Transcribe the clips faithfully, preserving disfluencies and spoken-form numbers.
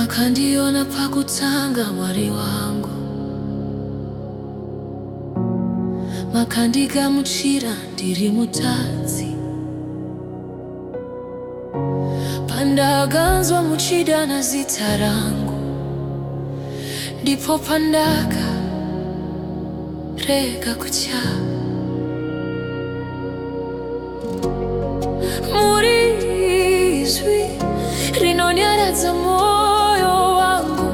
makandiona pakutanga mwari wangu, makandigamuchira ndiri mutadzi, pandaganzwa muchidana zita rangu, ndipo pandaka rega kutya. Muri izwi rinonyaradza moyo wangu,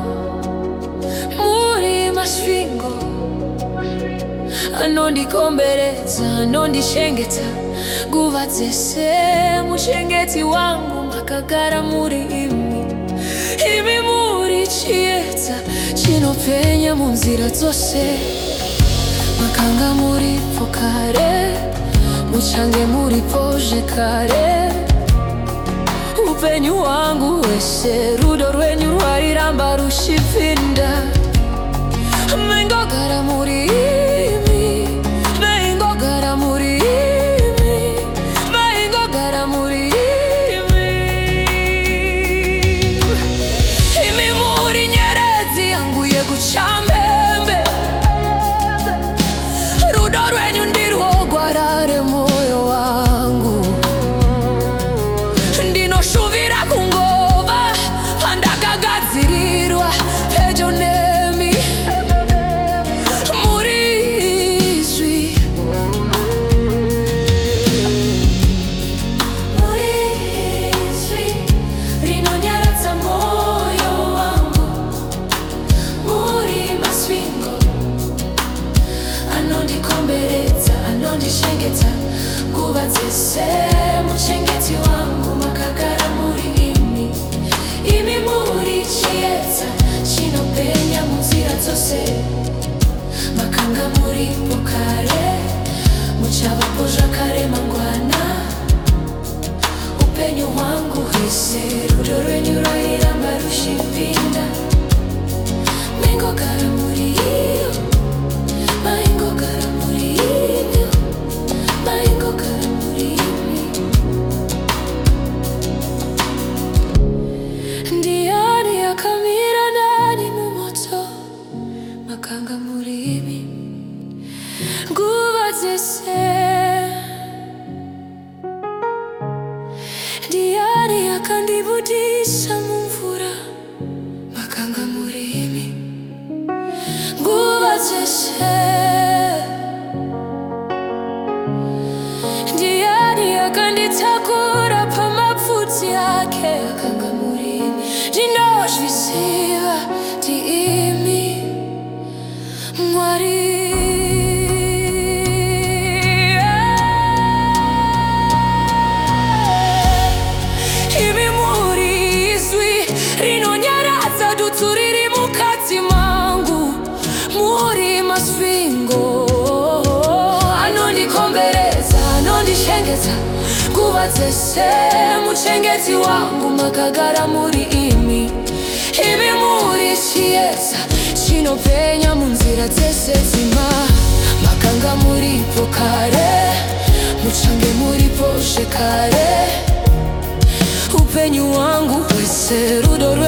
muri masvingo anondikomberedza, anondishengeta nguva dzese. Muchengeti wangu makagara muri imi, imi muri chiedza chinopenya munzira dzose. Makanga muripo kare, muchange muripozve kare. Upenyu wangu wese rudo rwenyu rwairamba ruchipinda. Maingogara muri imi, maingogara muri imi, maingogara muri imi. Imi muri nyeredzi yangu yekuchambembe, rudo rwenyu ndirwo gwarare moyo wangu. Ndinoshuvira kungova pandakagadzirirwa pedyo nemi. Muri izwi, muri izwi rinonyaradza moyo wangu, muri masvingo anondikomberedza, anondishengeta nguva dzese. Muchengeti wangu makagara muri imi, imi muri chiedza chinopenya munzira dzose. Makanga muripo kare, muchavapo zvakare mangwana. Upenyu hwangu hwese rudo rwenyu rwairamba ruchipinda. Maingogara muri iyo, maingogara muri iyo, maingogara muri imi. Ndiani akamira nani mumoto, makanga muri imi nguva dzese. Ndiani akandibudisa mumvura, makanga muri imi nguva dzese. Ndiani akanditakura pamapfudzi ake, makanga muri imi. Ndinozviziva ndi imi Mwari. Imi muri izwi rinonyaradza dutu riri mukati mangu, muri masvingo anondikomberedza, anondishengeta nguva dzese. Muchengeti wangu makagara muri imi, imi muri chiedza chinopenya munzira dzese dzima. Makanga muripo kare, muchange muripozve kare. Upenyu wangu wese rudo